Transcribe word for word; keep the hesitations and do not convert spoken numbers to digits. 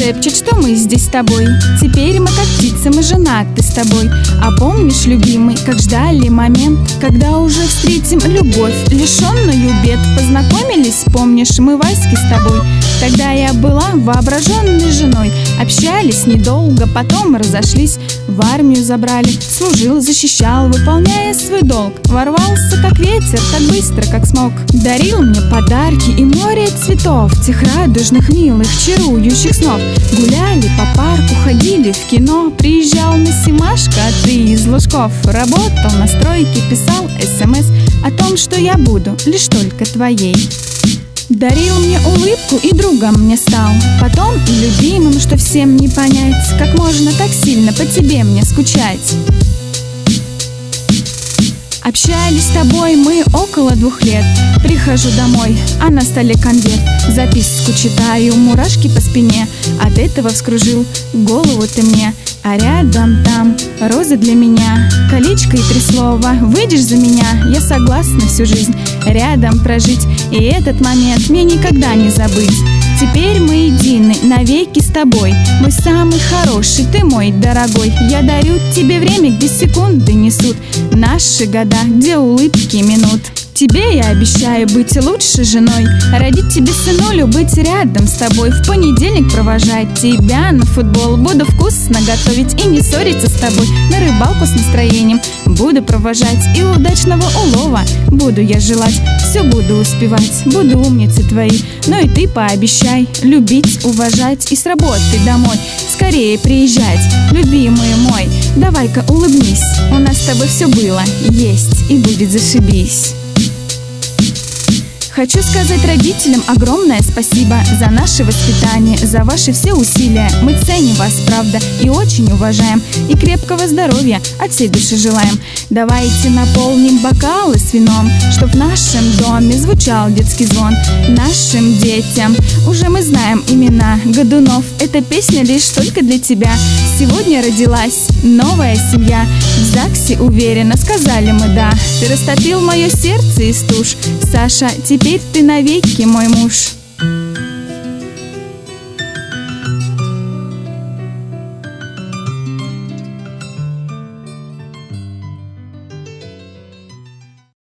шепчет, что мы здесь с тобой. Теперь мы как птицы, мы женаты с тобой. А помнишь, любимый, как ждали момент, когда уже встретим любовь, лишенную бед? Познакомились, помнишь, мы Васьки с тобой. Тогда я была воображенной женой. Общались недолго, потом разошлись. В армию забрали, служил, защищал, выполняя свой долг. Ворвался как ветер, так быстро, как смог. Дарил мне подарки и море цветов, тех радужных, милых, чарующих снов. Гуляли по парку, ходили в кино. Приезжал на Симашко, а ты из Лужков. Работал на стройке, писал смс о том, что я буду лишь только твоей. Дарил мне улыбку и другом мне стал, потом и любимым, что всем не понять, как можно так сильно по тебе мне скучать. Общались с тобой мы около двух лет. Прихожу домой, а на столе конверт. Записку читаю, мурашки по спине. От этого вскружил голову ты мне. А рядом там розы для меня, колечко и три слова: выйдешь за меня, я согласна всю жизнь рядом прожить. И этот момент мне никогда не забыть. Теперь мы едины навеки с тобой. Мой самый хороший, ты мой дорогой. Я дарю тебе время, где секунды несут наши года, где улыбки минут. Тебе я обещаю быть лучшей женой, родить тебе сынулю, быть рядом с тобой. В понедельник провожать тебя на футбол, буду вкусно готовить и не ссориться с тобой. На рыбалку с настроением буду провожать, и удачного улова буду я желать. Все буду успевать, буду умницей твоей. Но и ты пообещай любить, уважать и с работы домой скорее приезжать. Любимый мой, давай-ка улыбнись, у нас с тобой все было, есть и будет зашибись. Хочу сказать родителям огромное спасибо за наше воспитание, за ваши все усилия. Мы ценим вас, правда, и очень уважаем. И крепкого здоровья от всей души желаем. Давайте наполним бокалы с вином, чтоб в нашем доме звучал детский звон. Нашим детям уже мы знаем имена Годунов. Эта песня лишь только для тебя. Сегодня родилась новая семья. В ЗАГСе уверенно сказали мы да. Ты растопил мое сердце из туш, Саша, теперь ты навеки мой муж.